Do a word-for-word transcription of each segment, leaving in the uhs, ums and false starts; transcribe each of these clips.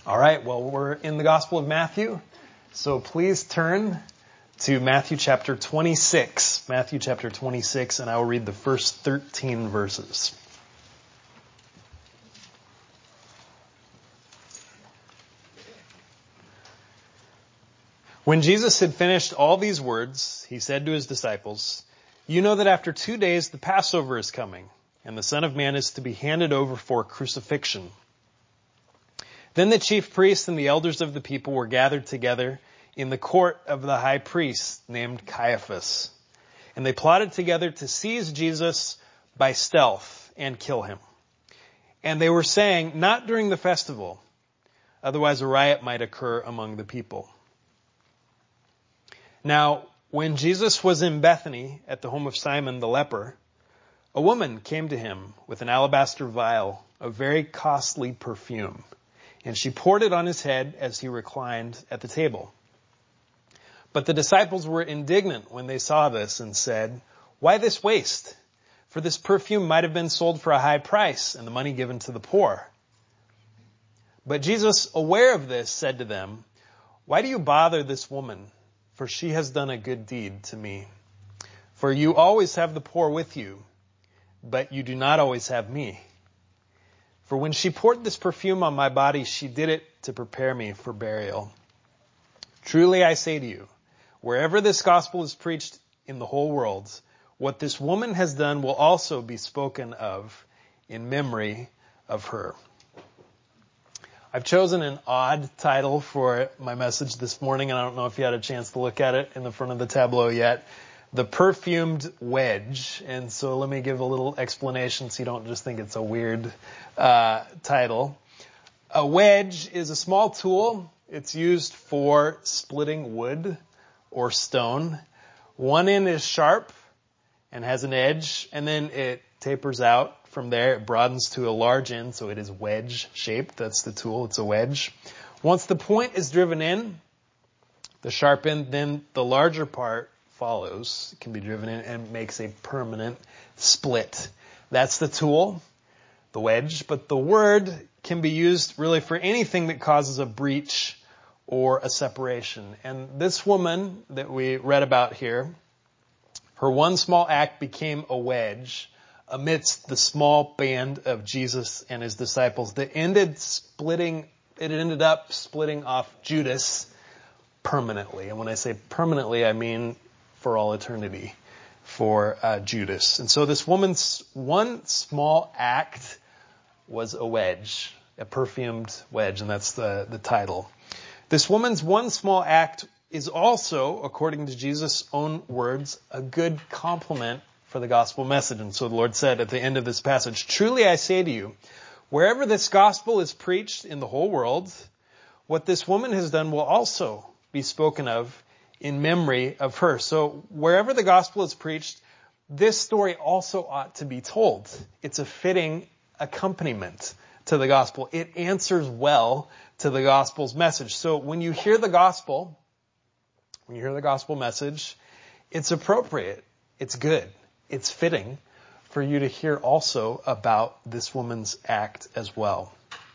All right, well, we're in the Gospel of Matthew, so please turn to Matthew chapter twenty-six. Matthew chapter twenty-six, and I will read the first thirteen verses. When Jesus had finished all these words, he said to his disciples, "You know that after two days the Passover is coming, and the Son of Man is to be handed over for crucifixion." Then the chief priests and the elders of the people were gathered together in the court of the high priest named Caiaphas. And they plotted together to seize Jesus by stealth and kill him. And they were saying, "Not during the festival, otherwise a riot might occur among the people." Now, when Jesus was in Bethany at the home of Simon the leper, a woman came to him with an alabaster vial of very costly perfume. And she poured it on his head as he reclined at the table. But the disciples were indignant when they saw this and said, "Why this waste? For this perfume might have been sold for a high price and the money given to the poor." But Jesus, aware of this, said to them, "Why do you bother this woman? For she has done a good deed to me. For you always have the poor with you, but you do not always have me. For when she poured this perfume on my body, she did it to prepare me for burial. Truly I say to you, wherever this gospel is preached in the whole world, what this woman has done will also be spoken of in memory of her." I've chosen an odd title for my message this morning, and I don't know if you had a chance to look at it in the front of the tableau yet. The Perfumed Wedge. And so let me give a little explanation so you don't just think it's a weird uh, title. A wedge is a small tool. It's used for splitting wood or stone. One end is sharp and has an edge, and then it tapers out from there. It broadens to a large end, so it is wedge-shaped. That's the tool. It's a wedge. Once the point is driven in, the sharp end, then the larger part follows. It can be driven in and makes a permanent split. That's the tool, the wedge. But the word can be used really for anything that causes a breach or a separation. And this woman that we read about here, her one small act became a wedge amidst the small band of Jesus and his disciples that ended splitting, it ended up splitting off Judas permanently. And when I say permanently, I mean for all eternity for uh, Judas. And so this woman's one small act was a wedge, a perfumed wedge, and that's the, the title. This woman's one small act is also, according to Jesus' own words, a good compliment for the gospel message. And so the Lord said at the end of this passage, "Truly I say to you, wherever this gospel is preached in the whole world, what this woman has done will also be spoken of in memory of her." So wherever the gospel is preached, this story also ought to be told. It's a fitting accompaniment to the gospel. It answers well to the gospel's message. So when you hear the gospel, when you hear the gospel message, it's appropriate. It's good. It's fitting for you to hear also about this woman's act as well.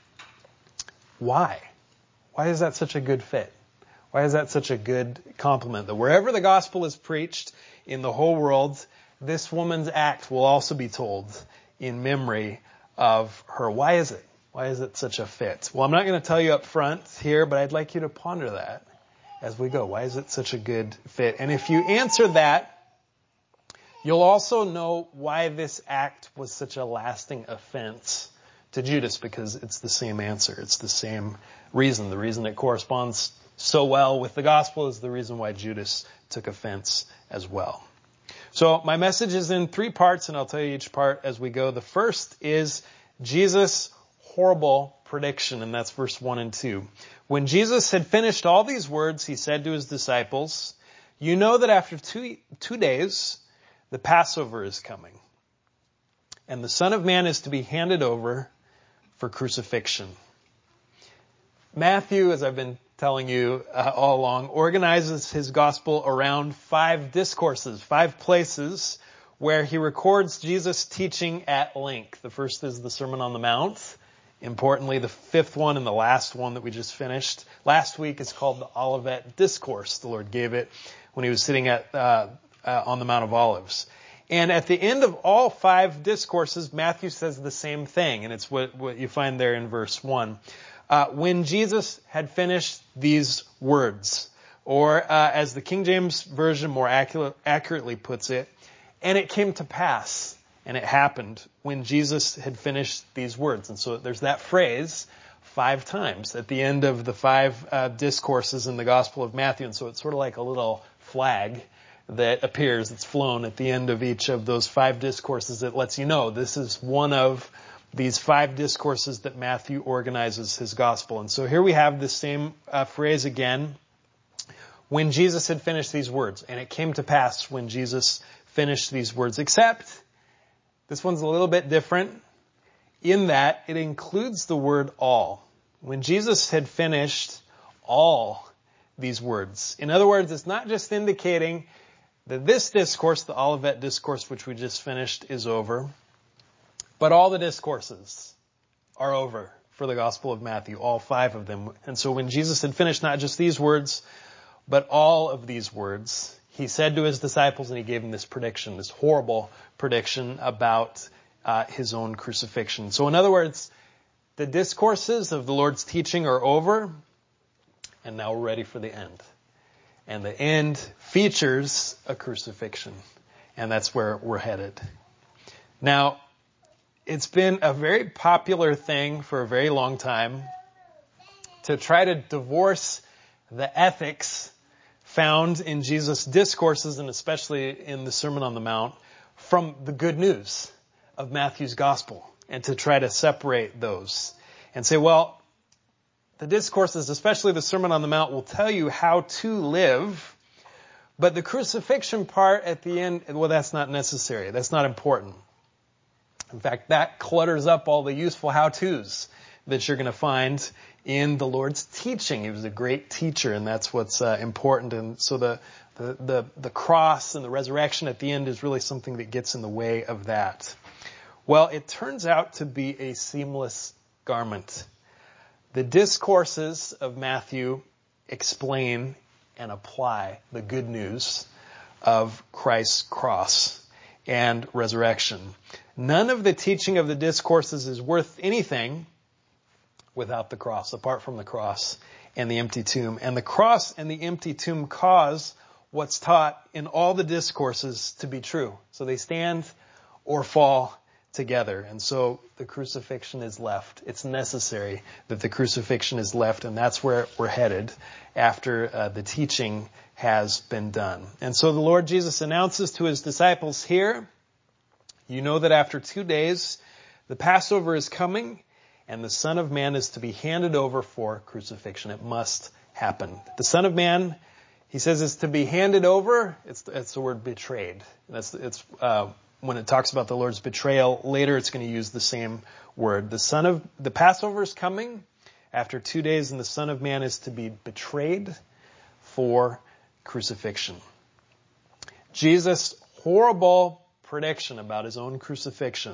Why? Why is that such a good fit? Why is that such a good compliment? That wherever the gospel is preached in the whole world, this woman's act will also be told in memory of her. Why is it? Why is it such a fit? Well, I'm not going to tell you up front here, but I'd like you to ponder that as we go. Why is it such a good fit? And if you answer that, you'll also know why this act was such a lasting offense to Judas, because it's the same answer. It's the same reason. The reason it corresponds so well with the gospel is the reason why Judas took offense as well. So my message is in three parts, and I'll tell you each part as we go. The first is Jesus' horrible prediction, and that's verse one and two. When Jesus had finished all these words, he said to his disciples, "You know that after two, two days, the Passover is coming, and the Son of Man is to be handed over for crucifixion." Matthew, as I've been telling you uh, all along, organizes his gospel around five discourses, five places where he records Jesus' teaching at length. The first is the Sermon on the Mount Importantly, the fifth one and the last one that we just finished last week is called the Olivet Discourse. The Lord gave it when he was sitting at uh, uh, on the Mount of Olives. And at the end of all five discourses, Matthew says the same thing, and it's what, what you find there in verse one. Uh, when Jesus had finished these words, or uh, as the King James Version more accurate, accurately puts it, and it came to pass. And it happened when Jesus had finished these words. And so there's that phrase five times at the end of the five uh, discourses in the Gospel of Matthew. And so it's sort of like a little flag that appears, it's flown at the end of each of those five discourses that lets you know this is one of these five discourses that Matthew organizes his Gospel. And so here we have the same uh, phrase again. When Jesus had finished these words. And it came to pass when Jesus finished these words. Except this one's a little bit different in that it includes the word all. When Jesus had finished all these words. In other words, it's not just indicating that this discourse, the Olivet Discourse, which we just finished, is over, but all the discourses are over for the Gospel of Matthew, all five of them. And so when Jesus had finished not just these words, but all of these words, he said to his disciples, and he gave them this prediction, this horrible prediction about uh, his own crucifixion. So in other words, the discourses of the Lord's teaching are over, and now we're ready for the end. And the end features a crucifixion, and that's where we're headed. Now, it's been a very popular thing for a very long time to try to divorce the ethics found in Jesus' discourses, and especially in the Sermon on the Mount, from the good news of Matthew's Gospel, and to try to separate those and say, well, the discourses, especially the Sermon on the Mount, will tell you how to live, but the crucifixion part at the end, well, that's not necessary. That's not important. In fact, that clutters up all the useful how-tos that you're going to find in the Lord's teaching. He was a great teacher, and that's what's uh, important. And so the, the the the cross and the resurrection at the end is really something that gets in the way of that. Well, it turns out to be a seamless garment. The discourses of Matthew explain and apply the good news of Christ's cross and resurrection. None of the teaching of the discourses is worth anything without the cross, apart from the cross and the empty tomb. And the cross and the empty tomb cause what's taught in all the discourses to be true. So they stand or fall together. And so the crucifixion is left. It's necessary that the crucifixion is left, and that's where we're headed after uh, the teaching has been done. And so the Lord Jesus announces to his disciples here, you know that after two days, the Passover is coming, and the Son of Man is to be handed over for crucifixion. It must happen. The Son of Man, he says, is to be handed over. It's, it's the word betrayed. That's, it's, uh, when it talks about the Lord's betrayal, later it's going to use the same word. The Son of, the Passover is coming after two days, and the Son of Man is to be betrayed for crucifixion. Jesus' horrible prediction about his own crucifixion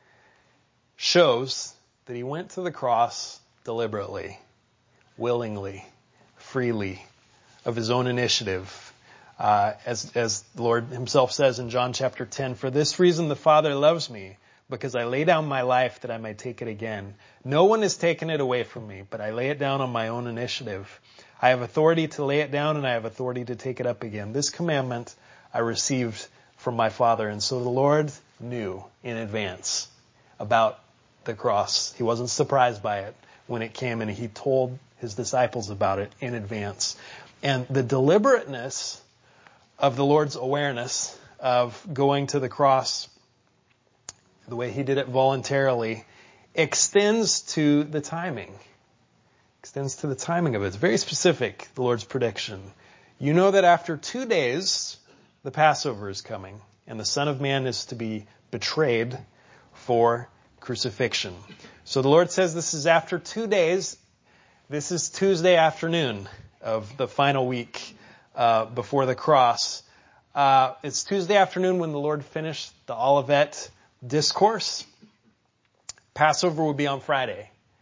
shows that he went to the cross deliberately, willingly, freely, of his own initiative. Uh, as, as the Lord himself says in John chapter ten, for this reason the Father loves me, because I lay down my life that I might take it again. No one has taken it away from me, but I lay it down on my own initiative. I have authority to lay it down, and I have authority to take it up again. This commandment I received from my Father. And so the Lord knew in advance about the cross. He wasn't surprised by it when it came, and he told his disciples about it in advance. And the deliberateness of the Lord's awareness of going to the cross, the way he did it voluntarily, extends to the timing. Extends to the timing of it. It's very specific, the Lord's prediction. You know that after two days, the Passover is coming, and the Son of Man is to be betrayed for crucifixion. So the Lord says this is after two days. This is Tuesday afternoon of the final week uh, before the cross. Uh, it's Tuesday afternoon when the Lord finished the Olivet Discourse. Passover would be on Friday.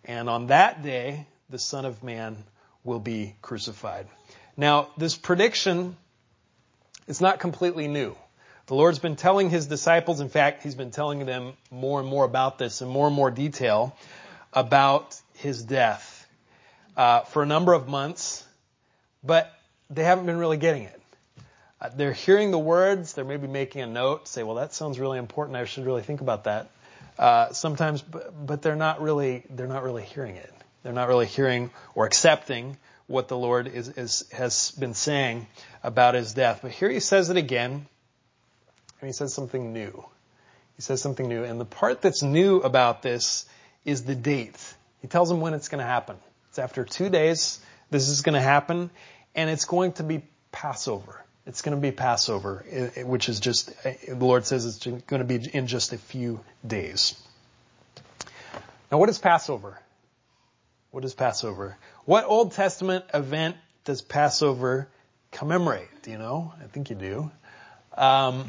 And on that day, the Son of Man will be crucified. Now, this prediction is not completely new. The Lord's been telling his disciples, in fact, he's been telling them more and more about this in more and more detail about his death uh, for a number of months, but they haven't been really getting it. Uh, they're hearing the words, they're maybe making a note, say, well, that sounds really important, I should really think about that. Uh, sometimes, but, but they're not really, they're not really hearing it. They're not really hearing or accepting what the Lord is, is, has been saying about his death. But here he says it again, and he says something new. He says something new. And the part that's new about this is the date. He tells them when it's going to happen. It's after two days. This is going to happen. And it's going to be Passover. It's going to be Passover, which is just, the Lord says it's going to be in just a few days. Now, what is Passover? What is Passover? What Old Testament event does Passover commemorate? Do you know? I think you do. Um,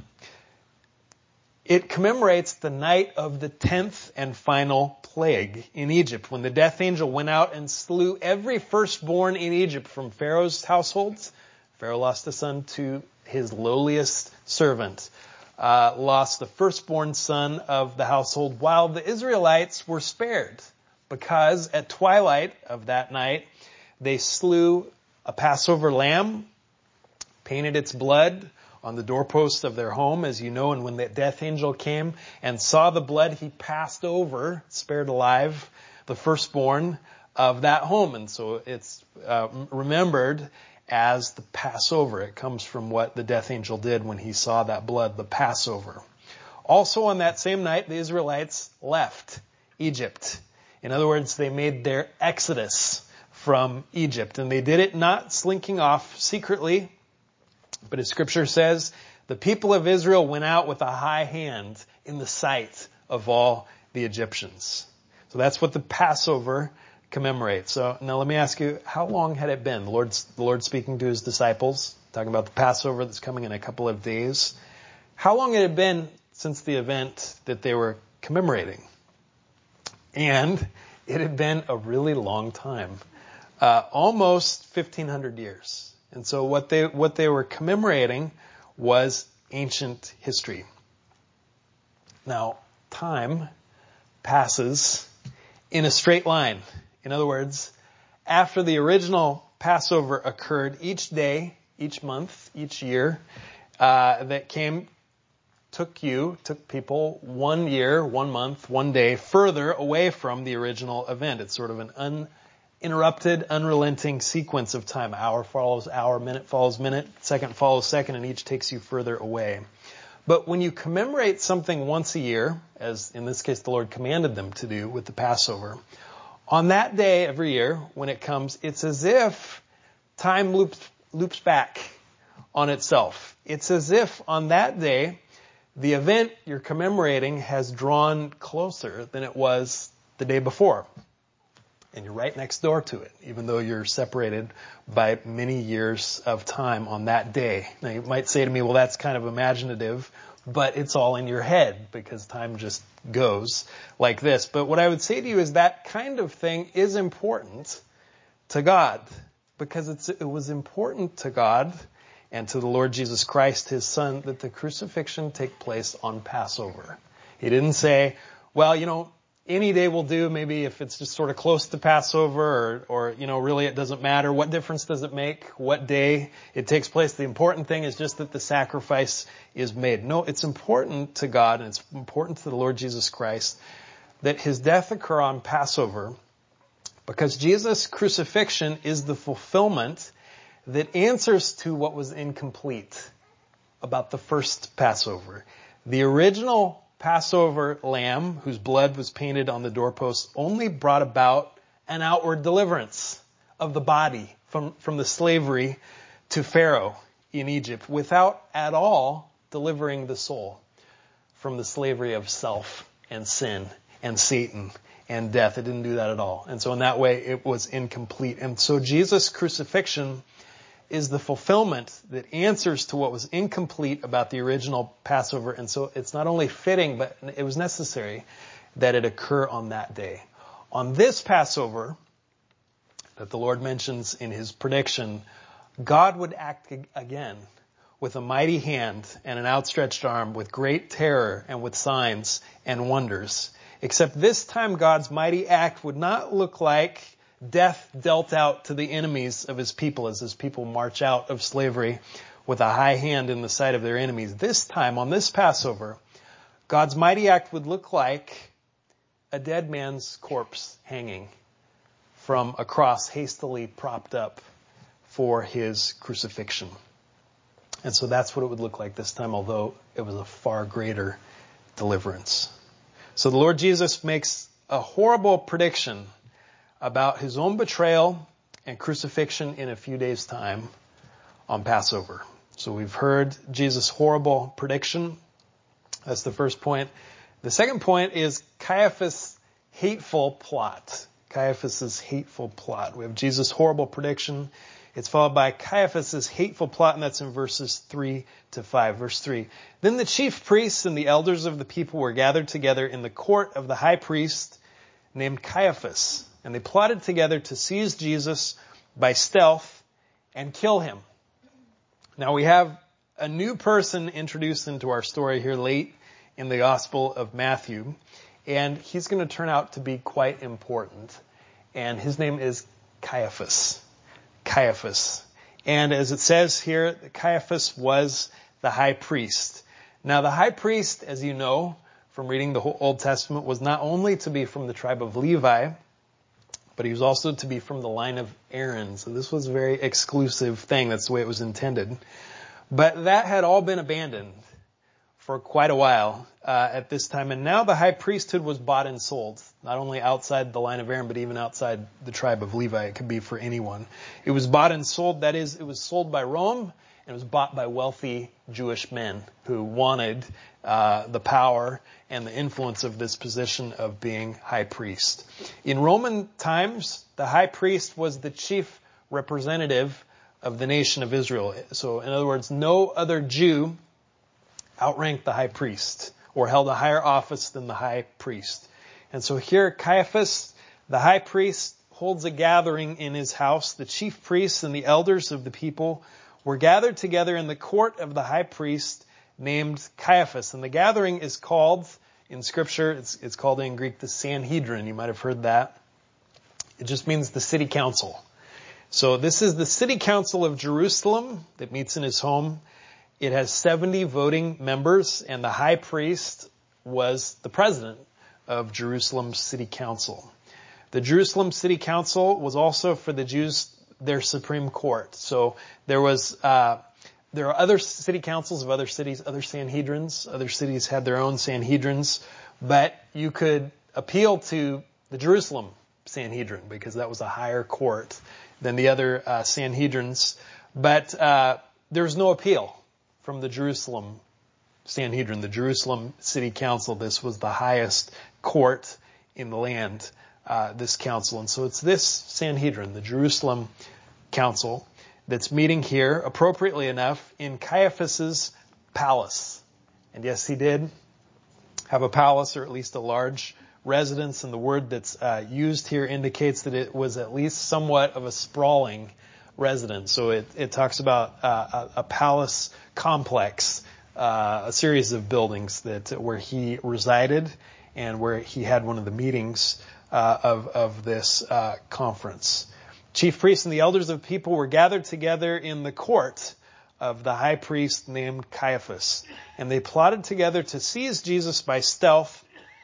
it commemorates the night of the tenth and final plague in Egypt, when the death angel went out and slew every firstborn in Egypt from Pharaoh's households. Pharaoh lost a son to his lowliest servant, uh, lost the firstborn son of the household, while the Israelites were spared, because at twilight of that night, they slew a Passover lamb, painted its blood on the doorpost of their home, as you know, and when the death angel came and saw the blood, he passed over, spared alive, the firstborn of that home. And so it's uh, remembered as the Passover. It comes from what the death angel did when he saw that blood, the Passover. Also on that same night, the Israelites left Egypt. In other words, they made their exodus from Egypt. And they did it not slinking off secretly, but as Scripture says, the people of Israel went out with a high hand in the sight of all the Egyptians. So that's what the Passover commemorates. So now let me ask you, how long had it been? The Lord's, the Lord speaking to his disciples, talking about the Passover that's coming in a couple of days. How long had it been since the event that they were commemorating? And it had been a really long time, uh, almost fifteen hundred years. And so what they what they were commemorating was ancient history. Now, time passes in a straight line. In other words, after the original Passover occurred, each day, each month, each year uh, that came took you, took people one year, one month, one day further away from the original event. It's sort of an uninterrupted, unrelenting sequence of time. Hour follows hour, minute follows minute, second follows second, and each takes you further away. But when you commemorate something once a year, as in this case the Lord commanded them to do with the Passover, on that day every year when it comes, it's as if time loops, loops back on itself. It's as if on that day the event you're commemorating has drawn closer than it was the day before. And you're right next door to it, even though you're separated by many years of time on that day. Now you might say to me, well, that's kind of imaginative, but it's all in your head because time just goes like this. But what I would say to you is that kind of thing is important to God, because it's, it was important to God and to the Lord Jesus Christ, his Son, that the crucifixion take place on Passover. He didn't say, well, you know, any day will do, maybe if it's just sort of close to Passover, or, or, you know, really it doesn't matter. What difference does it make? What day it takes place? The important thing is just that the sacrifice is made. No, it's important to God, and it's important to the Lord Jesus Christ that his death occur on Passover, because Jesus' crucifixion is the fulfillment that answers to what was incomplete about the first Passover. The original Passover lamb, whose blood was painted on the doorposts, only brought about an outward deliverance of the body from, from the slavery to Pharaoh in Egypt, without at all delivering the soul from the slavery of self and sin and Satan and death. It didn't do that at all. And so in that way, it was incomplete. And so Jesus' crucifixion is the fulfillment that answers to what was incomplete about the original Passover. And so it's not only fitting, but it was necessary that it occur on that day. On this Passover that the Lord mentions in his prediction, God would act again with a mighty hand and an outstretched arm, with great terror and with signs and wonders. Except this time God's mighty act would not look like death dealt out to the enemies of his people as his people march out of slavery with a high hand in the sight of their enemies. This time, on this Passover, God's mighty act would look like a dead man's corpse hanging from a cross hastily propped up for his crucifixion. And so that's what it would look like this time, although it was a far greater deliverance. So the Lord Jesus makes a horrible prediction about his own betrayal and crucifixion in a few days' time on Passover. So we've heard Jesus' horrible prediction. That's the first point. The second point is Caiaphas' hateful plot. Caiaphas' hateful plot. We have Jesus' horrible prediction. It's followed by Caiaphas' hateful plot, and that's in verses three to five. Verse three. Then the chief priests and the elders of the people were gathered together in the court of the high priest named Caiaphas, and they plotted together to seize Jesus by stealth and kill him. Now we have a new person introduced into our story here late in the Gospel of Matthew, and he's going to turn out to be quite important. And his name is Caiaphas. Caiaphas. And as it says here, Caiaphas was the high priest. Now the high priest, as you know from reading the whole Old Testament, was not only to be from the tribe of Levi, but he was also to be from the line of Aaron. So this was a very exclusive thing. That's the way it was intended. But that had all been abandoned for quite a while uh, at this time. And now the high priesthood was bought and sold, not only outside the line of Aaron, but even outside the tribe of Levi. It could be for anyone. It was bought and sold. That is, it was sold by Rome, and it was bought by wealthy Jewish men who wanted uh, the power and the influence of this position of being high priest. In Roman times, the high priest was the chief representative of the nation of Israel. So, in other words, no other Jew outranked the high priest or held a higher office than the high priest. And so here Caiaphas, the high priest, holds a gathering in his house. The chief priests and the elders of the people were gathered together in the court of the high priest named Caiaphas. And the gathering is called, in Scripture, it's, it's called in Greek the Sanhedrin. You might have heard that. It just means the city council. So this is the city council of Jerusalem that meets in his home. It has seventy voting members, and the high priest was the president of Jerusalem's city council. The Jerusalem city council was also, for the Jews, their supreme court. So there was, uh, there are other city councils of other cities, other Sanhedrins. Other cities had their own Sanhedrins, but you could appeal to the Jerusalem Sanhedrin because that was a higher court than the other uh, Sanhedrins. But uh, there was no appeal from the Jerusalem Sanhedrin, the Jerusalem City Council. This was the highest court in the land, uh, this council. And so it's this Sanhedrin, the Jerusalem Council, that's meeting here, appropriately enough, in Caiaphas's palace. And yes, he did have a palace, or at least a large residence, and the word that's uh, used here indicates that it was at least somewhat of a sprawling residence. So it, it talks about uh, a, a palace complex, uh, a series of buildings that where he resided and where he had one of the meetings uh, of of this uh, conference. Chief priests and the elders of the people were gathered together in the court of the high priest named Caiaphas, and they plotted together to seize Jesus by stealth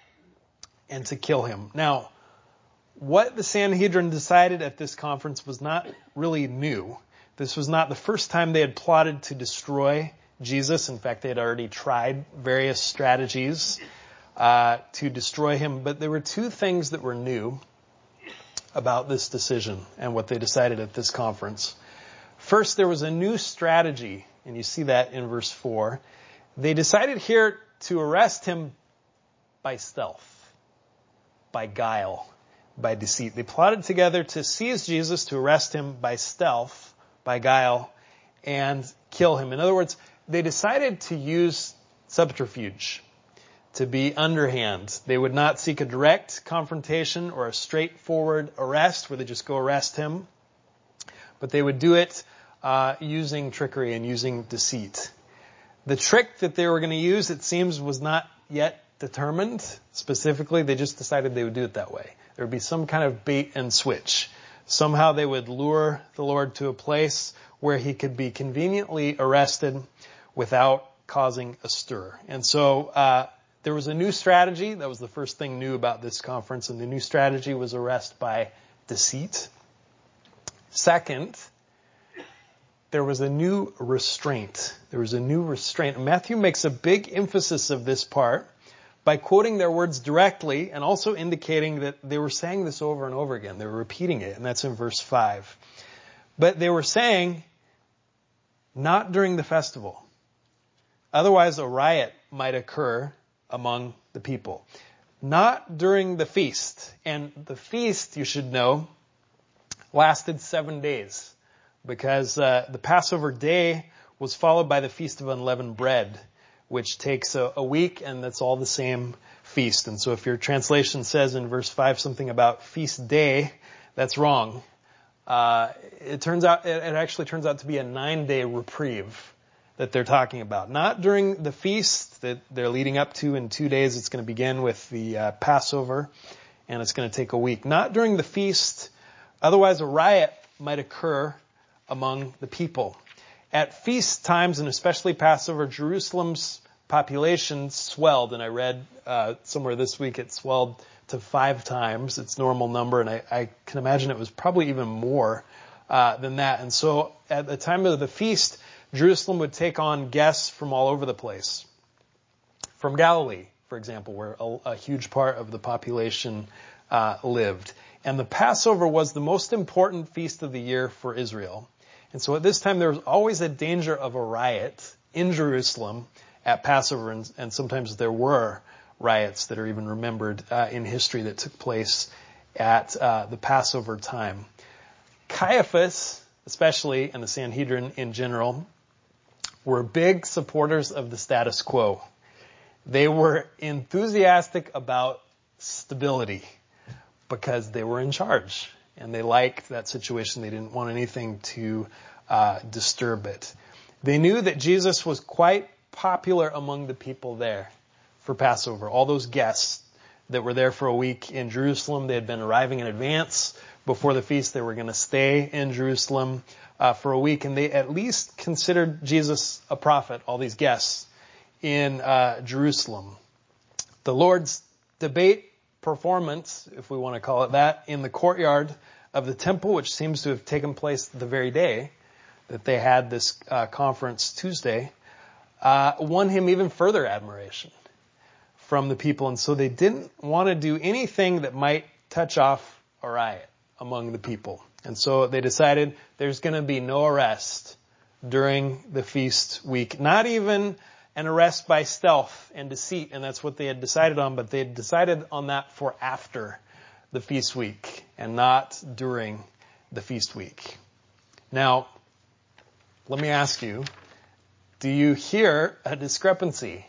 and to kill him. Now, what the Sanhedrin decided at this conference was not really new. This was not the first time they had plotted to destroy Jesus. In fact, they had already tried various strategies uh, to destroy him. But there were two things that were new about this decision and what they decided at this conference. First, there was a new strategy, and you see that in verse four. They decided here to arrest him by stealth, by guile, by deceit. They plotted together to seize Jesus, to arrest him by stealth, by guile, and kill him. In other words, they decided to use subterfuge. to be underhand. They would not seek a direct confrontation or a straightforward arrest where they just go arrest him, but they would do it uh, using trickery and using deceit. The trick that they were going to use, it seems, was not yet determined specifically. They just decided they would do it that way. There would be some kind of bait and switch. Somehow they would lure the Lord to a place where he could be conveniently arrested without causing a stir. And so uh, there was a new strategy. That was the first thing new about this conference. And the new strategy was arrest by deceit. Second, there was a new restraint. There was a new restraint. Matthew makes a big emphasis of this part by quoting their words directly and also indicating that they were saying this over and over again. They were repeating it, and that's in verse five. But they were saying, not during the festival. Otherwise, a riot might occur among the people. Not during the feast. And the feast, you should know, lasted seven days because uh, the Passover day was followed by the Feast of Unleavened Bread, which takes a, a week, and that's all the same feast. And so if your translation says in verse five something about feast day, that's wrong. Uh, it turns out, it, it actually turns out to be a nine-day reprieve that they're talking about. Not during the feast that they're leading up to in two days. It's going to begin with the uh, Passover, and it's going to take a week. Not during the feast. Otherwise, a riot might occur among the people. At feast times, and especially Passover, Jerusalem's population swelled, and I read uh, somewhere this week it swelled to five times its normal number, and I, I can imagine it was probably even more uh, than that. And so at the time of the feast, Jerusalem would take on guests from all over the place. From Galilee, for example, where a, a huge part of the population uh, lived. And the Passover was the most important feast of the year for Israel. And so at this time, there was always a danger of a riot in Jerusalem at Passover, and, and sometimes there were riots that are even remembered uh, in history that took place at uh, the Passover time. Caiaphas, especially, and the Sanhedrin in general, were big supporters of the status quo. They were enthusiastic about stability because they were in charge. And they liked that situation. They didn't want anything to uh, disturb it. They knew that Jesus was quite popular among the people there for Passover. All those guests that were there for a week in Jerusalem, they had been arriving in advance before the feast. They were going to stay in Jerusalem uh, for a week. And they at least considered Jesus a prophet, all these guests in uh, Jerusalem. The Lord's debate performance, if we want to call it that, in the courtyard of the temple, which seems to have taken place the very day that they had this uh, conference Tuesday, uh, won him even further admiration from the people. And so they didn't want to do anything that might touch off a riot among the people. And so they decided there's going to be no arrest during the feast week, not even an arrest by stealth and deceit, and that's what they had decided on, but they had decided on that for after the feast week and not during the feast week. Now, let me ask you, do you hear a discrepancy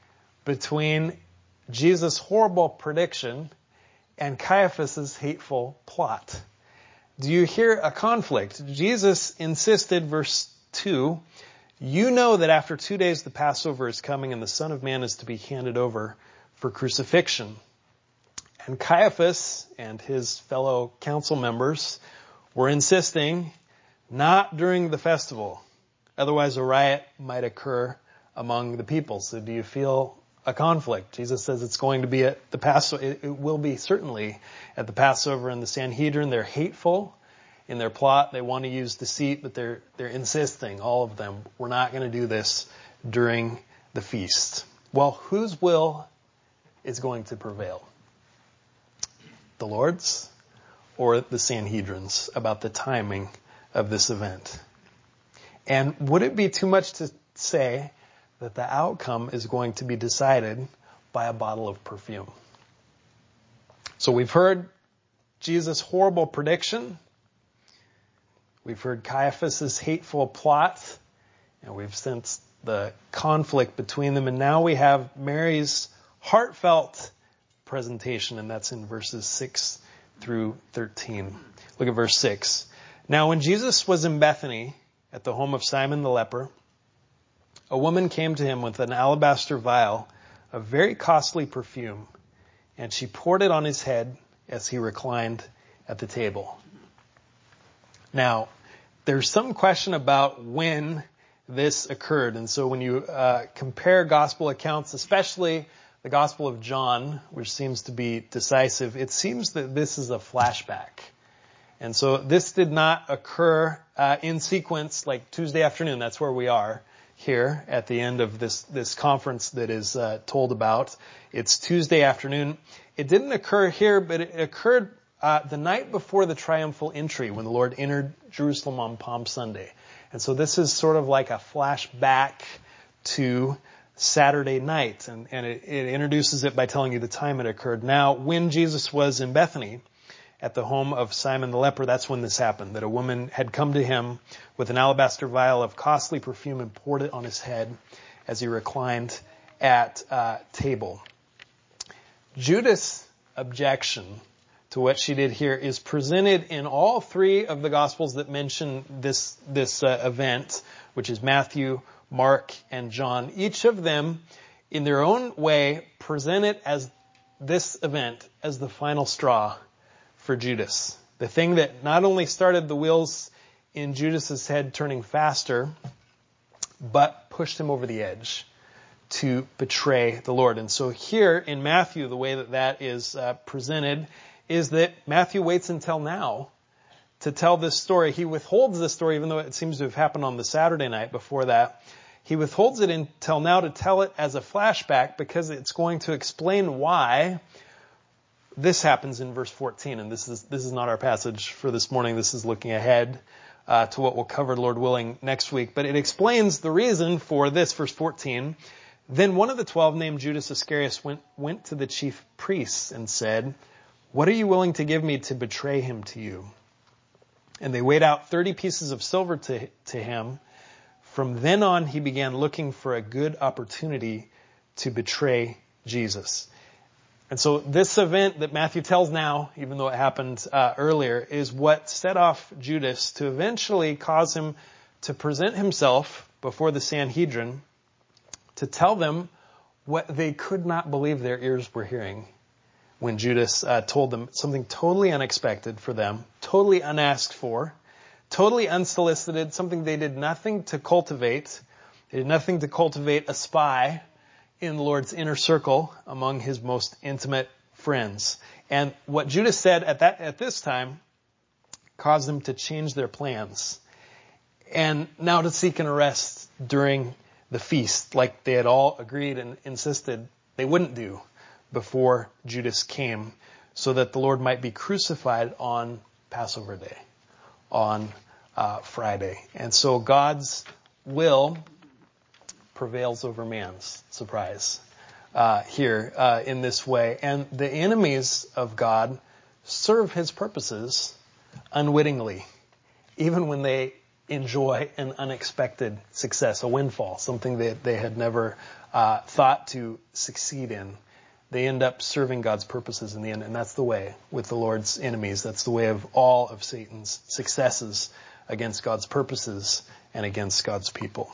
between Jesus' horrible prediction and Caiaphas' hateful plot? Do you hear a conflict? Jesus insisted, verse two, you know that after two days the Passover is coming and the Son of Man is to be handed over for crucifixion. And Caiaphas and his fellow council members were insisting not during the festival. Otherwise a riot might occur among the people. So do you feel a conflict? Jesus says it's going to be at the Passover. It, it will be certainly at the Passover, and the Sanhedrin, they're hateful in their plot. They want to use deceit, but they're they're insisting, all of them, we're not going to do this during the feast. Well, whose will is going to prevail? The Lord's or the Sanhedrin's about the timing of this event? And would it be too much to say that the outcome is going to be decided by a bottle of perfume? So we've heard Jesus' horrible prediction. We've heard Caiaphas' hateful plot, and we've sensed the conflict between them. And now we have Mary's heartfelt presentation, and that's in verses six through thirteen. Look at verse six. Now when Jesus was in Bethany at the home of Simon the leper, a woman came to him with an alabaster vial of very costly perfume, and she poured it on his head as he reclined at the table. Now, there's some question about when this occurred. And so when you uh, compare gospel accounts, especially the Gospel of John, which seems to be decisive, it seems that this is a flashback. And so this did not occur uh, in sequence like Tuesday afternoon. That's where we are here at the end of this, this conference that is uh, told about. It's Tuesday afternoon. It didn't occur here, but it occurred uh, the night before the triumphal entry when the Lord entered Jerusalem on Palm Sunday. And so this is sort of like a flashback to Saturday night. And, and it, it introduces it by telling you the time it occurred. Now, when Jesus was in Bethany at the home of Simon the leper, that's when this happened, that a woman had come to him with an alabaster vial of costly perfume and poured it on his head as he reclined at uh, table. Judas' objection to what she did here is presented in all three of the Gospels that mention this, this uh, event, which is Matthew, Mark, and John. Each of them, in their own way, present it as this event as the final straw for Judas. The thing that not only started the wheels in Judas's head turning faster, but pushed him over the edge to betray the Lord. And so here in Matthew, the way that that is uh, presented is that Matthew waits until now to tell this story. He withholds this story, even though it seems to have happened on the Saturday night before that. He withholds it until now to tell it as a flashback because it's going to explain why this happens in verse fourteen. And this is this is not our passage for this morning. This is looking ahead uh, to what we'll cover, Lord willing, next week. But it explains the reason for this, verse fourteen. Then one of the twelve, named Judas Iscariot, went, went to the chief priests and said, "What are you willing to give me to betray him to you?" And they weighed out thirty pieces of silver to, to him. From then on, he began looking for a good opportunity to betray Jesus. And so this event that Matthew tells now, even though it happened uh, earlier, is what set off Judas to eventually cause him to present himself before the Sanhedrin to tell them what they could not believe their ears were hearing when Judas uh, told them something totally unexpected for them, totally unasked for, totally unsolicited, something they did nothing to cultivate. They did nothing to cultivate a spy in the Lord's inner circle among his most intimate friends. And what Judas said at that at this time caused them to change their plans and now to seek an arrest during the feast, like they had all agreed and insisted they wouldn't do before Judas came, so that the Lord might be crucified on Passover Day, on uh, Friday. And so God's will prevails over man's. Surprise. Uh, here uh, in this way. And the enemies of God serve his purposes unwittingly, even when they enjoy an unexpected success, a windfall, something that they had never uh, thought to succeed in. They end up serving God's purposes in the end, and that's the way with the Lord's enemies. That's the way of all of Satan's successes against God's purposes and against God's people.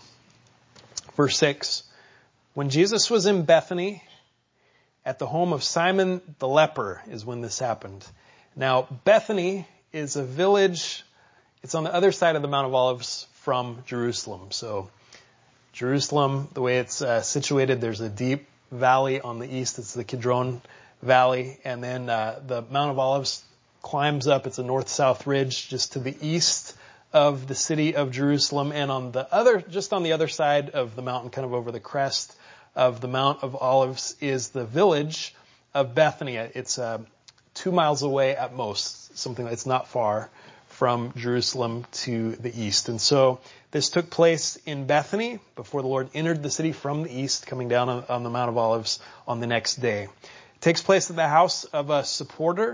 Verse six, when Jesus was in Bethany at the home of Simon the leper is when this happened. Now, Bethany is a village. It's on the other side of the Mount of Olives from Jerusalem. So Jerusalem, the way it's uh, situated, there's a deep valley on the east. It's the Kidron Valley. And then uh, the Mount of Olives climbs up. It's a north-south ridge just to the east of the city of Jerusalem. And on the other, just on the other side of the mountain, kind of over the crest of the Mount of Olives, is the village of Bethany. It's uh, two miles away at most, something that's not far from Jerusalem to the east. And so this took place in Bethany before the Lord entered the city from the east, coming down on, on the Mount of Olives on the next day. It takes place at the house of a supporter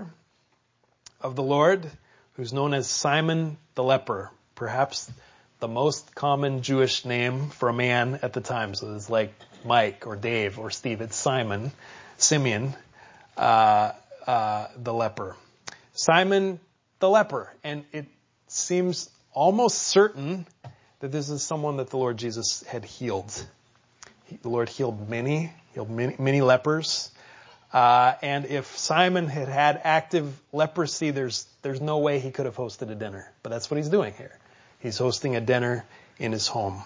of the Lord who's known as Simon the leper, perhaps the most common Jewish name for a man at the time. So it's like Mike or Dave or Steve. It's Simon. Simeon, uh, uh, the leper. Simon the leper. And it seems almost certain that this is someone that the Lord Jesus had healed. He, the Lord healed many, healed many, many lepers. Uh, and if Simon had had active leprosy, there's there's no way he could have hosted a dinner. But that's what he's doing here. He's hosting a dinner in his home.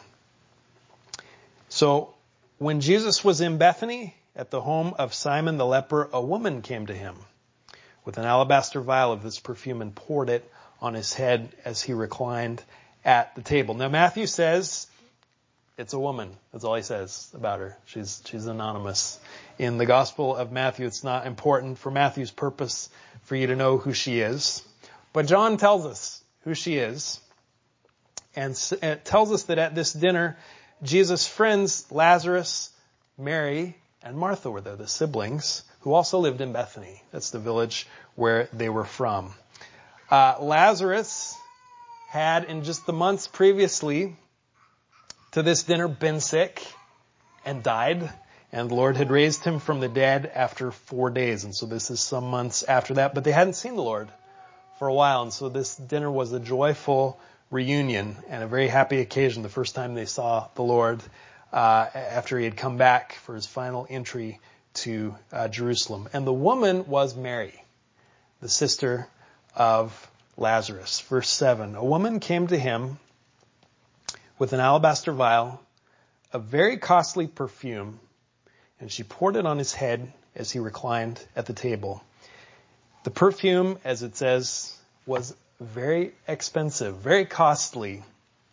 So when Jesus was in Bethany, at the home of Simon the leper, a woman came to him with an alabaster vial of this perfume and poured it on his head as he reclined at the table. Now Matthew says it's a woman. That's all he says about her. She's she's anonymous. In the Gospel of Matthew, it's not important for Matthew's purpose for you to know who she is. But John tells us who she is. And it tells us that at this dinner, Jesus' friends, Lazarus, Mary, and Martha were there, the siblings, who also lived in Bethany. That's the village where they were from. Uh, Lazarus had, in just the months previously to this dinner, been sick and died. And the Lord had raised him from the dead after four days. And so this is some months after that. But they hadn't seen the Lord for a while. And so this dinner was a joyful reunion and a very happy occasion, the first time they saw the Lord uh, after he had come back for his final entry to uh, Jerusalem. And the woman was Mary, the sister of Lazarus. Verse seven, a woman came to him with an alabaster vial of very costly perfume, and she poured it on his head as he reclined at the table. The perfume, as it says, was very expensive, very costly.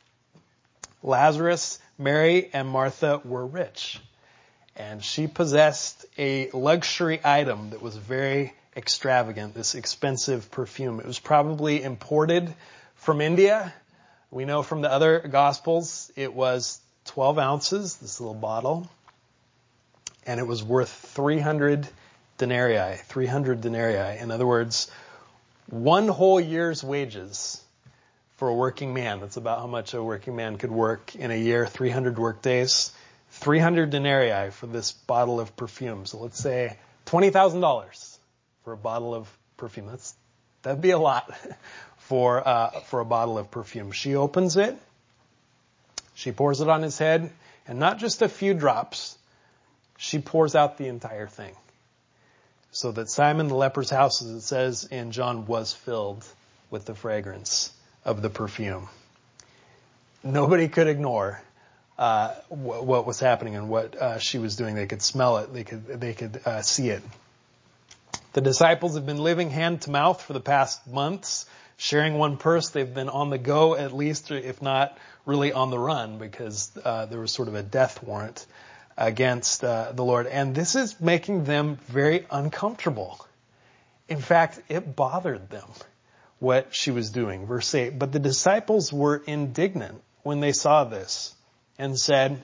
Lazarus, Mary, and Martha were rich, and she possessed a luxury item that was very extravagant, this expensive perfume. It was probably imported from India. We know from the other Gospels it was twelve ounces, this little bottle, and it was worth three hundred denarii, three hundred denarii. In other words, one whole year's wages for a working man. That's about how much a working man could work in a year, three hundred work days. three hundred denarii for this bottle of perfume. So let's say twenty thousand dollars for a bottle of perfume. That's, that'd be a lot for, uh, for a bottle of perfume. She opens it. She pours it on his head, and not just a few drops. She pours out the entire thing. So that Simon the leper's house, as it says in John, was filled with the fragrance of the perfume. Nobody could ignore uh, w- what was happening and what uh, she was doing. They could smell it. They could they could uh, see it. The disciples have been living hand to mouth for the past months, sharing one purse. They've been on the go, at least, if not really on the run, because uh, there was sort of a death warrant against uh, the Lord. And this is making them very uncomfortable. In fact, it bothered them what she was doing. Verse eight, but the disciples were indignant when they saw this and said,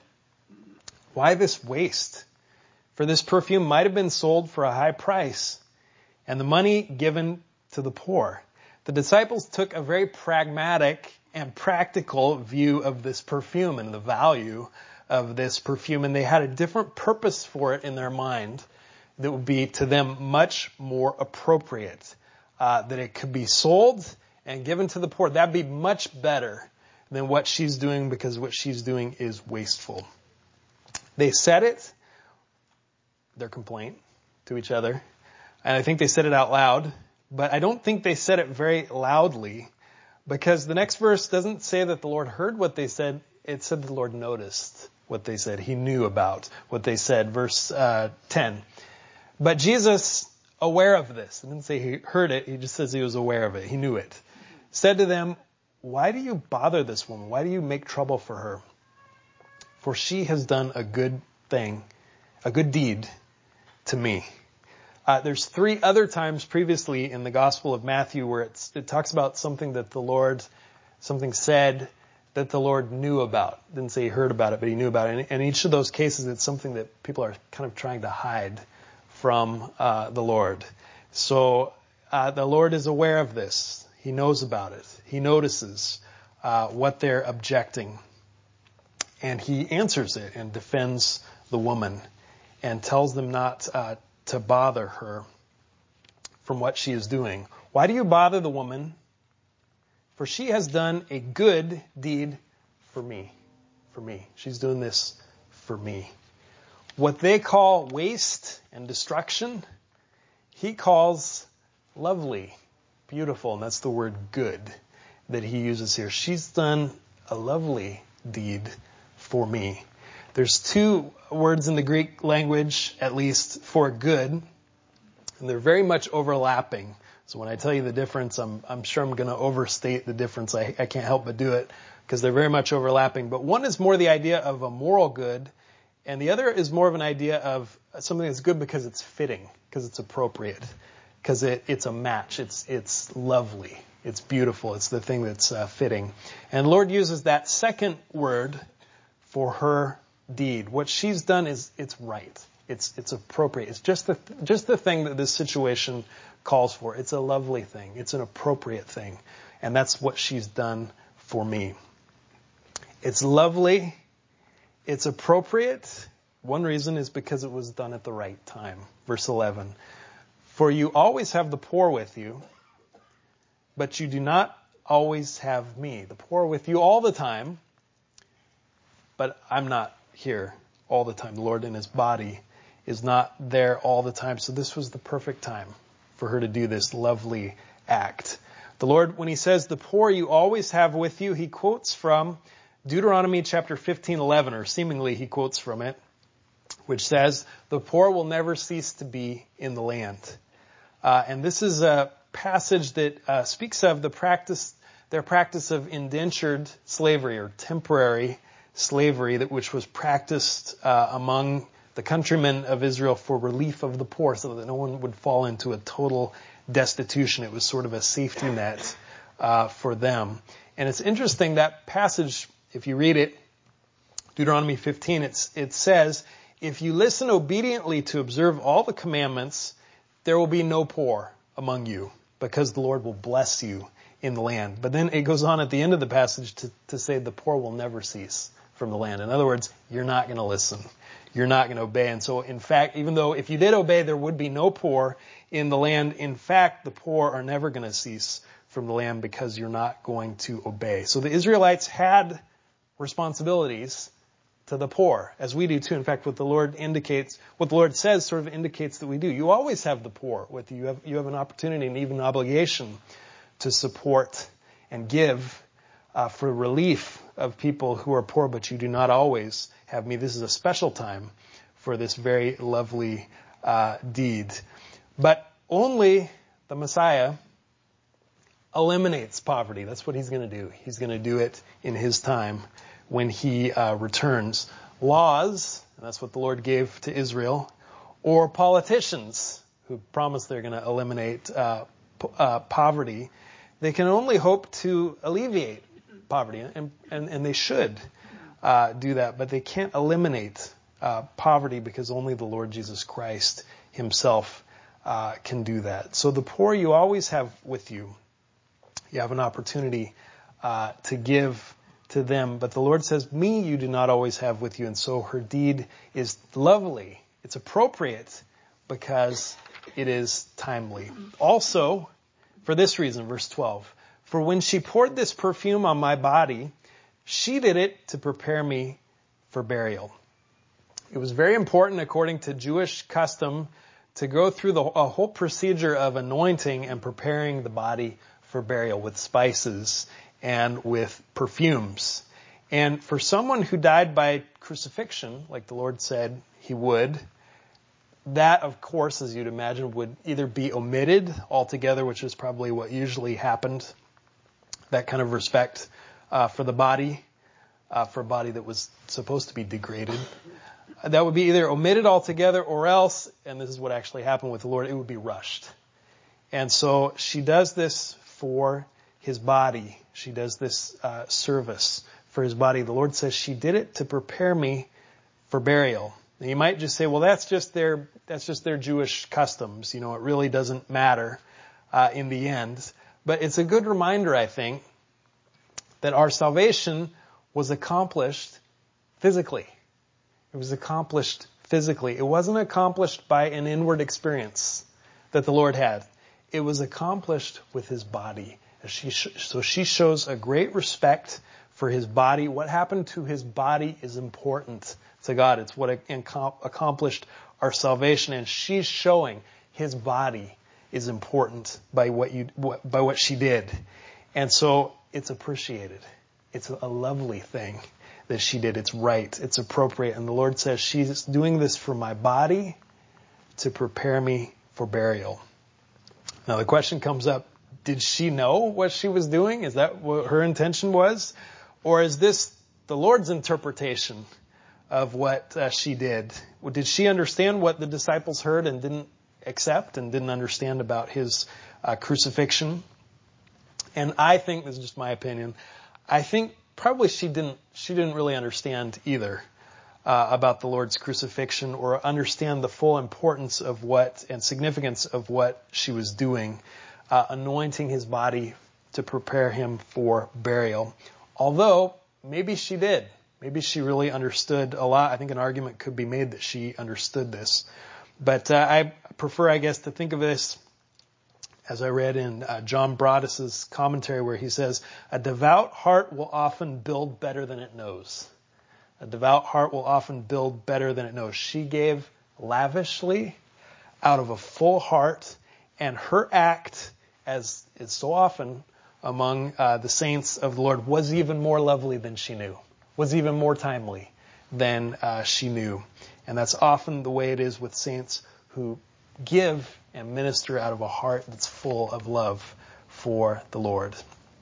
why this waste? For this perfume might have been sold for a high price and the money given to the poor. The disciples took a very pragmatic and practical view of this perfume and the value of this perfume, and they had a different purpose for it in their mind that would be to them much more appropriate. Uh, that it could be sold and given to the poor. That'd be much better than what she's doing, because what she's doing is wasteful. They said it, their complaint, to each other, and I think they said it out loud, but I don't think they said it very loudly, because the next verse doesn't say that the Lord heard what they said. It said the Lord noticed what they said. He knew about what they said. Verse uh, ten. But Jesus, aware of this, I didn't say he heard it, he just says he was aware of it. He knew it. Said to them, why do you bother this woman? Why do you make trouble for her? For she has done a good thing, a good deed to me. Uh, there's three other times previously in the Gospel of Matthew where it's, it talks about something that the Lord, something said that the Lord knew about. Didn't say he heard about it, but he knew about it. And in each of those cases, it's something that people are kind of trying to hide from uh, the Lord. So uh, the Lord is aware of this. He knows about it. He notices uh, what they're objecting. And he answers it and defends the woman and tells them not uh, to bother her from what she is doing. Why do you bother the woman? For she has done a good deed for me. For me. She's doing this for me. What they call waste and destruction, he calls lovely, beautiful, and that's the word good that he uses here. She's done a lovely deed for me. There's two words in the Greek language, at least, for good, and they're very much overlapping. So when I tell you the difference, I'm, I'm sure I'm going to overstate the difference. I, I can't help but do it because they're very much overlapping. But one is more the idea of a moral good, and the other is more of an idea of something that's good because it's fitting, because it's appropriate, because it, it's a match. It's it's lovely. It's beautiful. It's the thing that's uh, fitting. And the Lord uses that second word for her deed. What she's done is it's right. It's it's appropriate. It's just the just the thing that this situation calls for. It's a lovely thing. It's an appropriate thing. And that's what she's done for me. It's lovely. It's appropriate. One reason is because it was done at the right time. Verse eleven. For you always have the poor with you, but you do not always have me. The poor are with you all the time, but I'm not here all the time. The Lord in his body is not there all the time. So this was the perfect time for her to do this lovely act. The Lord, when he says the poor you always have with you, he quotes from Deuteronomy chapter fifteen eleven, or seemingly he quotes from it, which says, the poor will never cease to be in the land. Uh, and this is a passage that uh, speaks of the practice, their practice of indentured slavery or temporary slavery, that which was practiced uh, among the countrymen of Israel for relief of the poor, so that no one would fall into a total destitution. It was sort of a safety net uh, for them. And it's interesting, that passage, if you read it, Deuteronomy fifteen, it's, it says, if you listen obediently to observe all the commandments, there will be no poor among you, because the Lord will bless you in the land. But then it goes on at the end of the passage to, to say the poor will never cease from the land. In other words, you're not going to listen. You're not going to obey. And so, in fact, even though if you did obey, there would be no poor in the land, in fact, the poor are never going to cease from the land because you're not going to obey. So the Israelites had responsibilities to the poor, as we do too. In fact, what the Lord indicates, what the Lord says sort of indicates that we do. You always have the poor with you. You have, you have an opportunity and even an obligation to support and give uh, for relief of people who are poor, but you do not always have me. This is a special time for this very lovely uh, deed. But only the Messiah eliminates poverty. That's what he's going to do. He's going to do it in his time when he uh, returns. Laws, and that's what the Lord gave to Israel, or politicians who promise they're going to eliminate uh, p- uh, poverty, they can only hope to alleviate poverty, and, and, and they should uh, do that, but they can't eliminate uh, poverty because only the Lord Jesus Christ himself uh, can do that. So the poor you always have with you. You have an opportunity uh, to give to them, but the Lord says, me you do not always have with you. And so her deed is lovely. It's appropriate because it is timely. Also, for this reason, verse twelve, for when she poured this perfume on my body, she did it to prepare me for burial. It was very important, according to Jewish custom, to go through the a whole procedure of anointing and preparing the body for burial with spices and with perfumes. And for someone who died by crucifixion, like the Lord said he would, that, of course, as you'd imagine, would either be omitted altogether, which is probably what usually happened, that kind of respect uh, for the body, uh, for a body that was supposed to be degraded. That would be either omitted altogether, or else, and this is what actually happened with the Lord, it would be rushed. And so she does this for his body. She does this uh, service for his body. The Lord says she did it to prepare me for burial. Now you might just say, well, that's just their that's just their Jewish customs. You know, it really doesn't matter uh, in the end. But it's a good reminder, I think, that our salvation was accomplished physically. It was accomplished physically. It wasn't accomplished by an inward experience that the Lord had. It was accomplished with his body. She, so she shows a great respect for his body. What happened to his body is important to God. It's what accomplished our salvation. And she's showing his body is important by what you, by what she did. And so it's appreciated. It's a lovely thing that she did. It's right. It's appropriate. And the Lord says, she's doing this for my body to prepare me for burial. Now the question comes up, did she know what she was doing? Is that what her intention was? Or is this the Lord's interpretation of what uh, she did? Did she understand what the disciples heard and didn't accept and didn't understand about his uh, crucifixion? And I think, this is just my opinion, I think probably she didn't, she didn't really understand either uh, about the Lord's crucifixion or understand the full importance of what and significance of what she was doing. Uh, anointing his body to prepare him for burial. Although, maybe she did. Maybe she really understood a lot. I think an argument could be made that she understood this. But uh, I prefer, I guess, to think of this as I read in uh, John Broadus's commentary where he says, a devout heart will often build better than it knows. A devout heart will often build better than it knows. She gave lavishly out of a full heart, and her act, as is so often among uh, the saints of the Lord, was even more lovely than she knew, was even more timely than uh, she knew. And that's often the way it is with saints who give and minister out of a heart that's full of love for the Lord.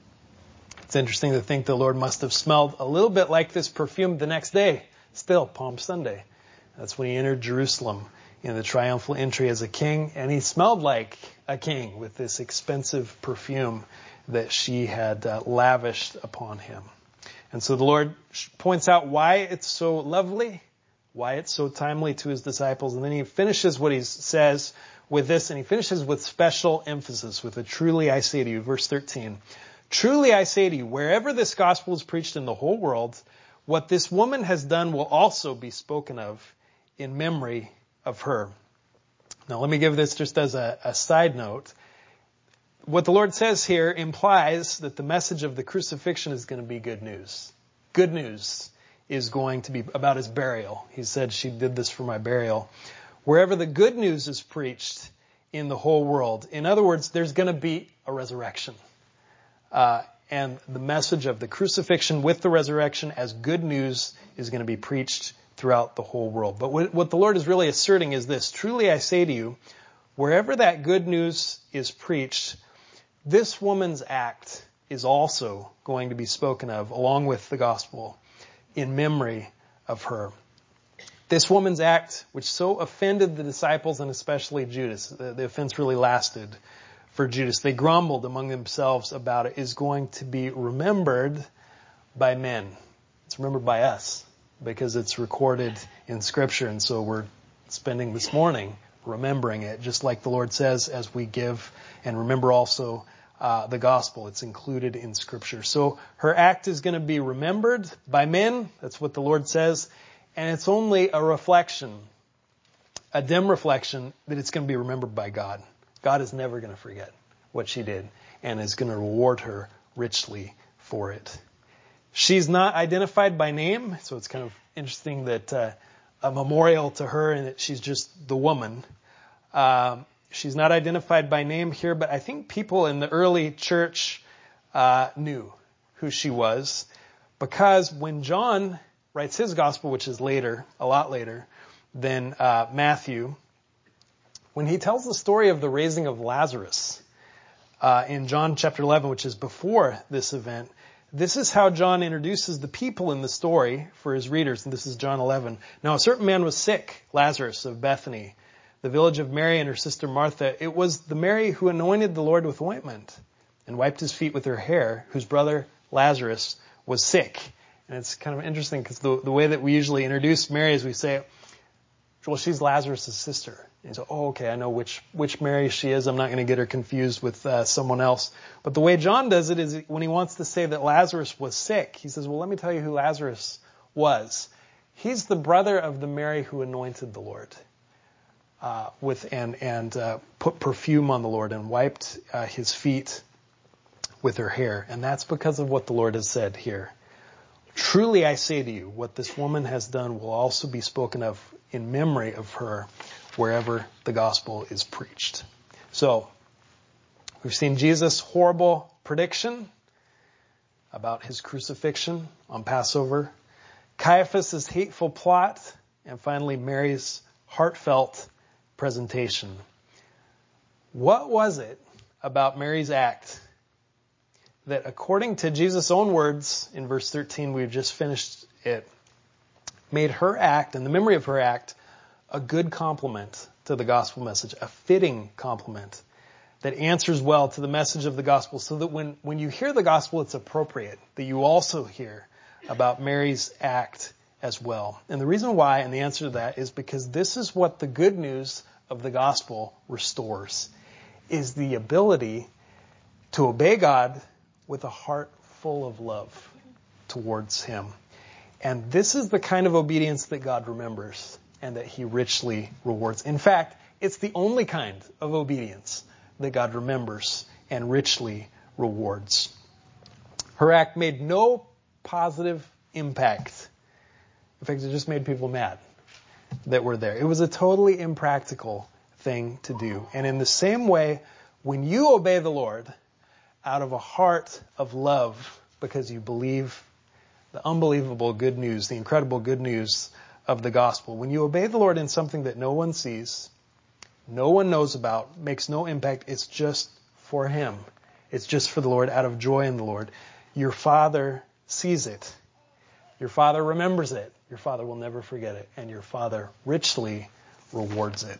It's interesting to think the Lord must have smelled a little bit like this perfume the next day, still, Palm Sunday. That's when he entered Jerusalem in the triumphal entry as a king, and he smelled like a king with this expensive perfume that she had uh, lavished upon him. And so the Lord points out why it's so lovely, why it's so timely to his disciples, and then he finishes what he says with this, and he finishes with special emphasis, with a truly I say to you, verse thirteen. Truly I say to you, wherever this gospel is preached in the whole world, what this woman has done will also be spoken of in memory of her. Now let me give this just as a, a side note. What the Lord says here implies that the message of the crucifixion is going to be good news. Good news is going to be about his burial. He said, she did this for my burial. Wherever the good news is preached in the whole world, in other words, there's going to be a resurrection. Uh, and the message of the crucifixion with the resurrection as good news is going to be preached throughout the whole world. But what, what the Lord is really asserting is this. Truly I say to you, wherever that good news is preached, this woman's act is also going to be spoken of along with the gospel in memory of her. This woman's act, which so offended the disciples and especially Judas, the, the offense really lasted for Judas. They grumbled among themselves about it, is going to be remembered by men. It's remembered by us because it's recorded in Scripture. And so we're spending this morning remembering it, just like the Lord says as we give and remember also uh, the gospel. It's included in Scripture. So her act is going to be remembered by men. That's what the Lord says. And it's only a reflection, a dim reflection, that it's going to be remembered by God. God is never going to forget what she did and is going to reward her richly for it. She's not identified by name, so it's kind of interesting that uh, a memorial to her and that she's just the woman. Um, she's not identified by name here, but I think people in the early church uh, knew who she was, because when John writes his gospel, which is later, a lot later than uh, Matthew, when he tells the story of the raising of Lazarus uh, in John chapter eleven, which is before this event, this is how John introduces the people in the story for his readers. And this is John eleven. Now a certain man was sick, Lazarus of Bethany, the village of Mary and her sister Martha. It was the Mary who anointed the Lord with ointment and wiped his feet with her hair, whose brother Lazarus was sick. And it's kind of interesting because the, the way that we usually introduce Mary is we say, well, she's Lazarus' sister. And so, oh, okay, I know which, which Mary she is. I'm not going to get her confused with uh, someone else. But the way John does it is when he wants to say that Lazarus was sick, he says, well, let me tell you who Lazarus was. He's the brother of the Mary who anointed the Lord uh, with and and uh, put perfume on the Lord and wiped uh, his feet with her hair. And that's because of what the Lord has said here. Truly I say to you, what this woman has done will also be spoken of in memory of her wherever the gospel is preached. So, we've seen Jesus' horrible prediction about his crucifixion on Passover, Caiaphas' hateful plot, and finally Mary's heartfelt presentation. What was it about Mary's act that, according to Jesus' own words in verse thirteen, we've just finished it, made her act and the memory of her act a good complement to the gospel message, a fitting complement that answers well to the message of the gospel, so that when, when you hear the gospel, it's appropriate that you also hear about Mary's act as well. And the reason why, and the answer to that, is because this is what the good news of the gospel restores, is the ability to obey God with a heart full of love towards him. And this is the kind of obedience that God remembers and that he richly rewards. In fact, it's the only kind of obedience that God remembers and richly rewards. Her act made no positive impact. In fact, it just made people mad that were there. It was a totally impractical thing to do. And in the same way, when you obey the Lord out of a heart of love because you believe the unbelievable good news, the incredible good news of the gospel, when you obey the Lord in something that no one sees, no one knows about, makes no impact, it's just for him. It's just for the Lord, out of joy in the Lord. Your Father sees it. Your Father remembers it. Your Father will never forget it. And your Father richly rewards it.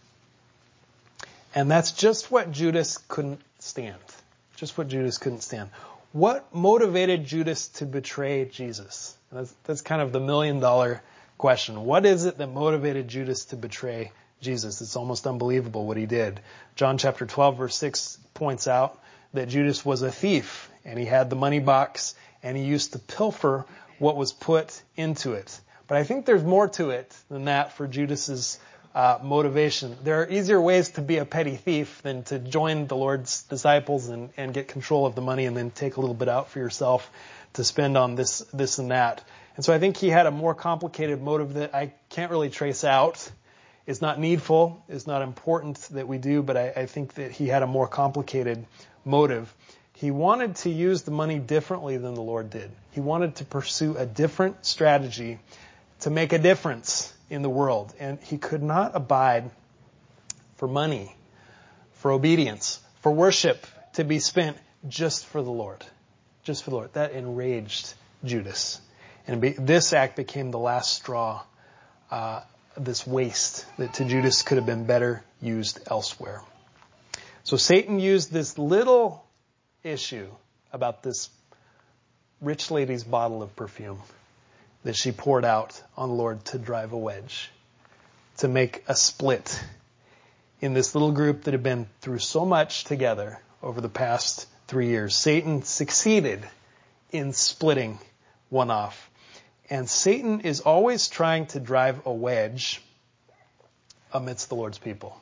And that's just what Judas couldn't stand. Just what Judas couldn't stand. What motivated Judas to betray Jesus? That's, that's kind of the million dollar question. What is it that motivated Judas to betray Jesus? It's almost unbelievable what he did. John chapter twelve verse six points out that Judas was a thief and he had the money box and he used to pilfer what was put into it. But I think there's more to it than that for Judas's uh, motivation. There are easier ways to be a petty thief than to join the Lord's disciples and, and get control of the money and then take a little bit out for yourself to spend on this, this and that. And so I think he had a more complicated motive that I can't really trace out. It's not needful, it's not important that we do, but I, I think that he had a more complicated motive. He wanted to use the money differently than the Lord did. He wanted to pursue a different strategy to make a difference in the world. And he could not abide for money, for obedience, for worship to be spent just for the Lord. Just for the Lord. That enraged Judas. And be, this act became the last straw, uh, this waste that to Judas could have been better used elsewhere. So Satan used this little issue about this rich lady's bottle of perfume that she poured out on the Lord to drive a wedge, to make a split in this little group that had been through so much together over the past three years. Satan succeeded in splitting one off. And Satan is always trying to drive a wedge amidst the Lord's people.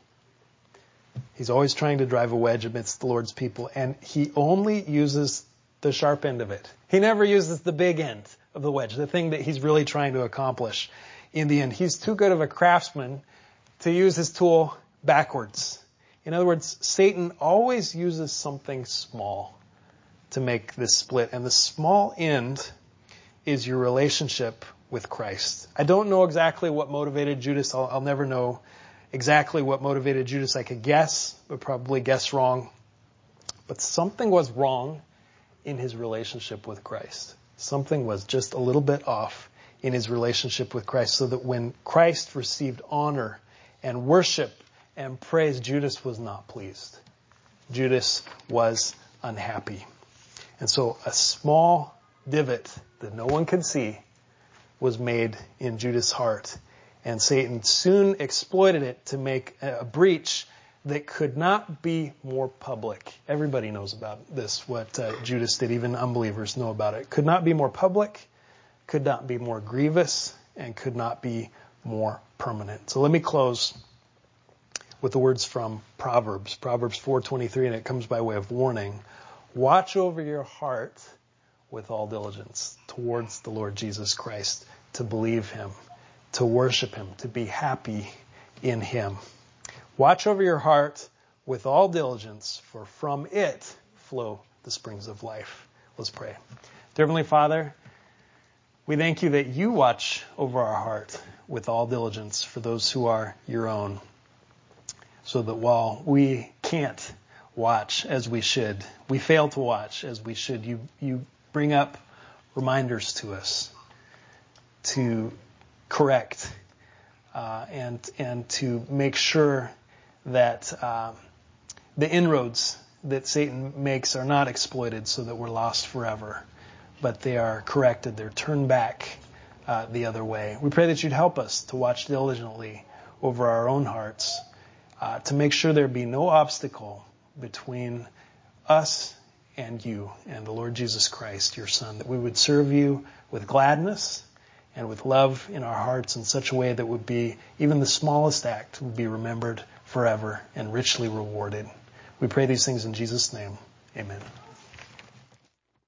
He's always trying to drive a wedge amidst the Lord's people, and he only uses the sharp end of it. He never uses the big end of the wedge, the thing that he's really trying to accomplish in the end. He's too good of a craftsman to use his tool backwards. In other words, Satan always uses something small to make this split, and the small end is your relationship with Christ. I don't know exactly what motivated Judas. I'll, I'll never know exactly what motivated Judas. I could guess, but probably guess wrong. But something was wrong in his relationship with Christ. Something was just a little bit off in his relationship with Christ, so that when Christ received honor and worship and praise, Judas was not pleased. Judas was unhappy. And so a small divot that no one could see was made in Judas' heart. And Satan soon exploited it to make a breach that could not be more public. Everybody knows about this, what uh, Judas did. Even unbelievers know about it. Could not be more public, could not be more grievous, and could not be more permanent. So let me close with the words from Proverbs, Proverbs four twenty-three, and it comes by way of warning. Watch over your heart with all diligence towards the Lord Jesus Christ, to believe him, to worship him, to be happy in him. Watch over your heart with all diligence, for from it flow the springs of life. Let's pray. Dear Heavenly Father, we thank you that you watch over our heart with all diligence for those who are your own, so that while we can't watch as we should, we fail to watch as we should, you, you bring up reminders to us to correct uh, and and to make sure that uh, the inroads that Satan makes are not exploited so that we're lost forever, but they are corrected. They're turned back uh, the other way. We pray that you'd help us to watch diligently over our own hearts, uh, to make sure there be no obstacle between us and you and the Lord Jesus Christ, your Son, that we would serve you with gladness and with love in our hearts in such a way that would be, even the smallest act would be remembered forever and richly rewarded. We pray these things in Jesus' name. Amen.